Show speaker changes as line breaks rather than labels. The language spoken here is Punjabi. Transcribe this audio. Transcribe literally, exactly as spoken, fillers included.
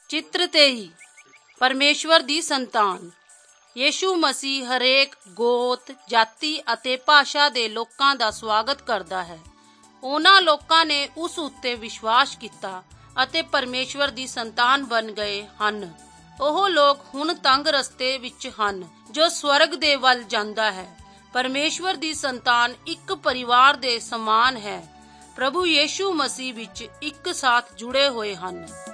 ਚਿੱਤਰ ਤੇਈ ਪਰਮੇਸ਼ਵਰ ਦੀ ਸੰਤਾਨ। ਯੀਸ਼ੂ ਮਸੀਹ ਹਰੇਕ ਗੋਤ, ਜਾਤੀ ਅਤੇ ਭਾਸ਼ਾ ਦੇ ਲੋਕਾਂ ਦਾ ਸਵਾਗਤ ਕਰਦਾ ਹੈ। ਉਹਨਾਂ ਲੋਕਾਂ ਨੇ ਉਸ ਉੱਤੇ ਵਿਸ਼ਵਾਸ ਕੀਤਾ ਅਤੇ ਪਰਮੇਸ਼ਵਰ ਦੀ ਸੰਤਾਨ ਬਣ ਗਏ ਹਨ। ਉਹ ਲੋਕ ਹੁਣ ਤੰਗ ਰਸਤੇ ਵਿੱਚ ਹਨ ਜੋ ਸਵਰਗ ਦੇ ਵੱਲ ਜਾਂਦਾ ਹੈ। ਪਰਮੇਸ਼ਵਰ ਦੀ ਸੰਤਾਨ ਇੱਕ ਪਰਿਵਾਰ ਦੇ ਸਮਾਨ ਹੈ, ਪ੍ਰਭੂ ਯੀਸ਼ੂ ਮਸੀਹ ਵਿੱਚ ਇੱਕ ਸਾਥ ਜੁੜੇ ਹੋਏ ਹਨ।